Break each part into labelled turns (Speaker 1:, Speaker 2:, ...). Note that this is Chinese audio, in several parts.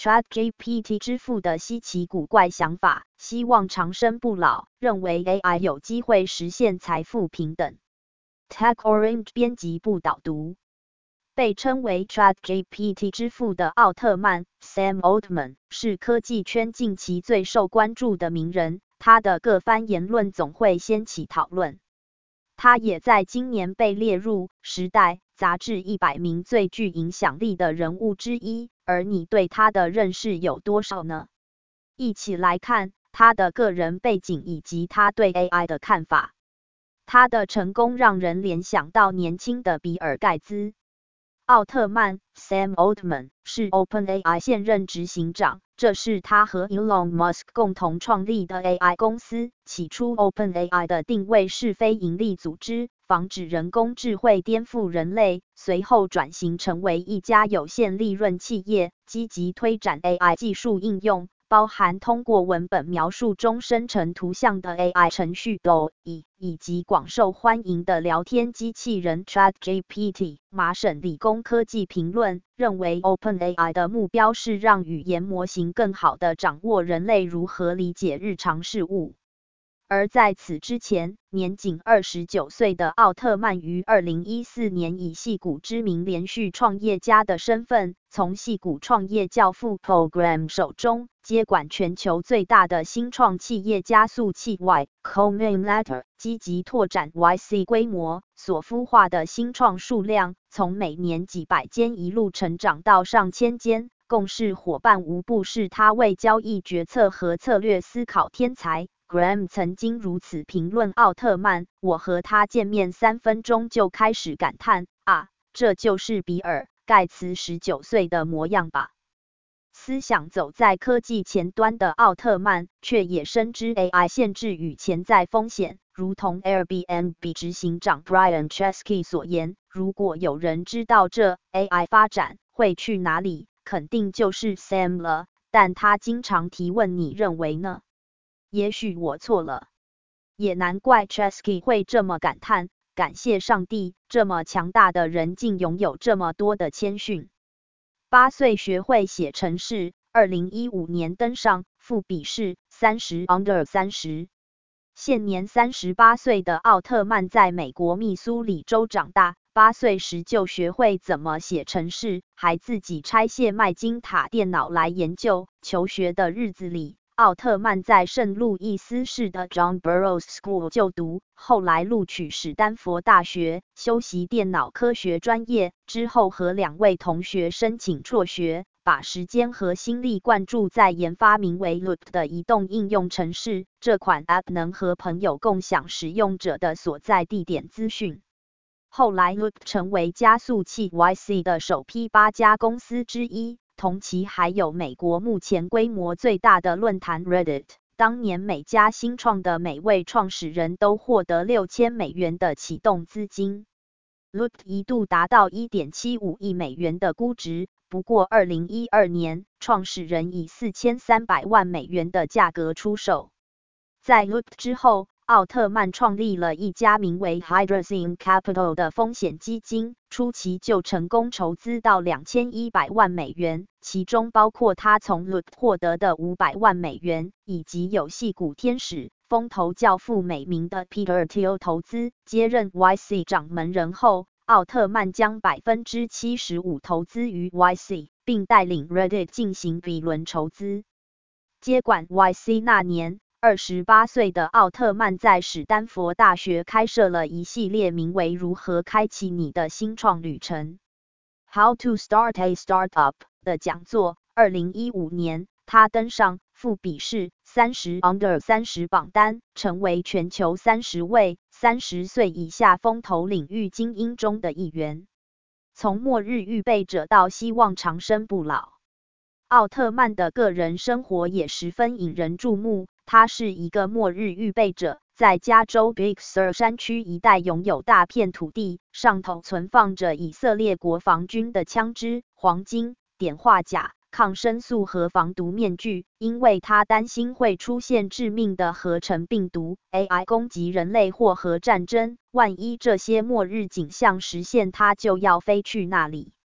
Speaker 1: ChatGPT 之父的稀奇古怪想法，希望长生不老，认为 AI 有机会实现财富平等。TechOrange 编辑部导读。被称为 ChatGPT 之父的奥特曼 Sam Altman 是科技圈近期最受关注的名人，他的各番言论总会掀起讨论。他也在今年被列入《时代》杂志100名最具影响力的人物之一，而你对他的认识有多少呢？一起来看他的个人背景以及他对 AI 的看法。他的成功让人联想到年轻的比尔·盖茨。奥特曼 Sam Altman 是 OpenAI 现任执行长，这是他和 Elon Musk 共同创立的 AI 公司。起初 OpenAI 的定位是非营利组织，防止人工智慧颠覆人类，随后转型成为一家有限利润企业，积极推展 AI 技术应用，包含通过文本描述中生成图像的 AI 程序 DALL-E， 以及广受欢迎的聊天机器人 ChatGPT。麻省理工科技评论认为 OpenAI 的目标是让语言模型更好地掌握人类如何理解日常事物。而在此之前，年仅29岁的奥特曼于2014年以矽谷知名连续创业家的身份，从矽谷创业教父 Paul Graham 手中接管全球最大的新创企业加速器 Y Combinator， 积极拓展 YC 规模，所孵化的新创数量从每年几百间一路成长到上千间，共事伙伴无不是他为交易决策和策略思考天才。Graham 曾经如此评论奥特曼：我和他见面3分钟就开始感叹，啊，这就是比尔·盖茨19岁的模样吧。思想走在科技前端的奥特曼，却也深知 AI 限制与潜在风险，如同 Airbnb 执行长 Brian Chesky 所言，如果有人知道这 AI 发展会去哪里，肯定就是 Sam 了，但他经常提问你认为呢？也许我错了。也难怪 Chesky 会这么感叹，感谢上帝，这么强大的人竟拥有这么多的谦逊。8岁学会写程式，2015年登上富比士30 Under 30。现年38岁的奥特曼在美国密苏里州长大，8岁时就学会怎么写程式，还自己拆卸麦金塔电脑来研究。求学的日子里，奥特曼在圣路易斯市的 John Burroughs School 就读，后来录取史丹佛大学，修习电脑科学专业，之后和2位同学申请辍学，把时间和心力灌注在研发名为 Loop 的移动应用程式。这款 App 能和朋友共享使用者的所在地点资讯。后来 Loop 成为加速器 YC 的首批8家公司之一。同期还有美国目前规模最大的论坛 Reddit， 当年每家新创的每位创始人都获得$6000million的启动资金。Loop 一度达到$1.75亿的估值，不过2012年，创始人以$4300万的价格出售。在 Loop 之后，奥特曼创立了一家名为 Hydrazine Capital 的风险基金，初期就成功筹资到$2100万，其中包括他从 Loop 获得的$500万，以及有矽谷天使、风投教父美名的 Peter Thiel 投资。接任 YC 掌门人后，奥特曼将75%投资于 YC， 并带领 Reddit 进行 B 轮筹资。接管 YC 那年，28岁的奥特曼在史丹佛大学开设了一系列名为如何开启你的新创旅程 How to Start a Startup 的讲座。2015年，他登上富比士30 Under 30榜单，成为全球30位30岁以下风投领域精英中的一员。从末日预备者到希望长生不老，奥特曼的个人生活也十分引人注目。他是一个末日预备者，在加州 Big Sur 山区一带拥有大片土地，上头存放着以色列国防军的枪支、黄金、碘化钾、抗生素和防毒面具。因为他担心会出现致命的合成病毒、AI 攻击人类或核战争，万一这些末日景象实现，他就要飞去那里。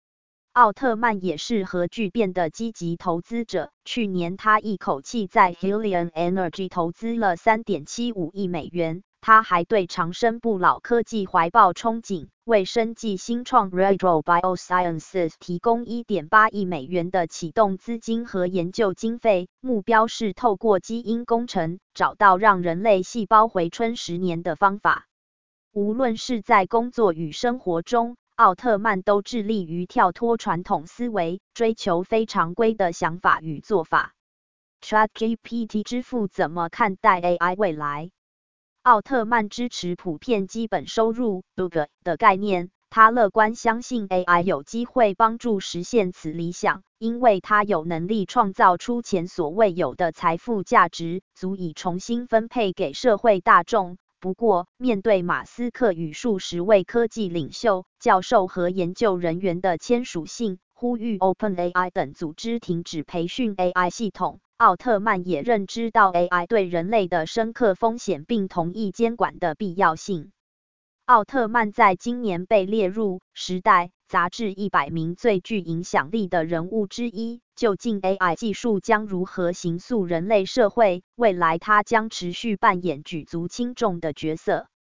Speaker 1: 奥特曼也是核聚变的积极投资者，去年他一口气在 Helion Energy 投资了 3.75 亿美元。他还对长生不老科技怀抱憧憬，为生技新创 Redro Biosciences 提供 1.8 亿美元的启动资金和研究经费，目标是透过基因工程，找到让人类细胞回春10年的方法。无论是在工作与生活中，奥特曼都致力于跳脱传统思维，追求非常规的想法与做法。ChatGPT 之父怎么看待 AI 未来？奥特曼支持普遍基本收入 (BOOG) 的概念，他乐观相信 AI 有机会帮助实现此理想，因为它有能力创造出前所未有的财富价值，足以重新分配给社会大众。不过，面对马斯克与数十位科技领袖、教授和研究人员的签署信，呼吁 OpenAI 等组织停止培训 AI 系统，奥特曼也认知到 AI 对人类的深刻风险，并同意监管的必要性。奥特曼在今年被列入《时代》杂志100名最具影响力的人物之一。究竟 AI 技术将如何形塑人类社会？未来它将持续扮演举足轻重的角色。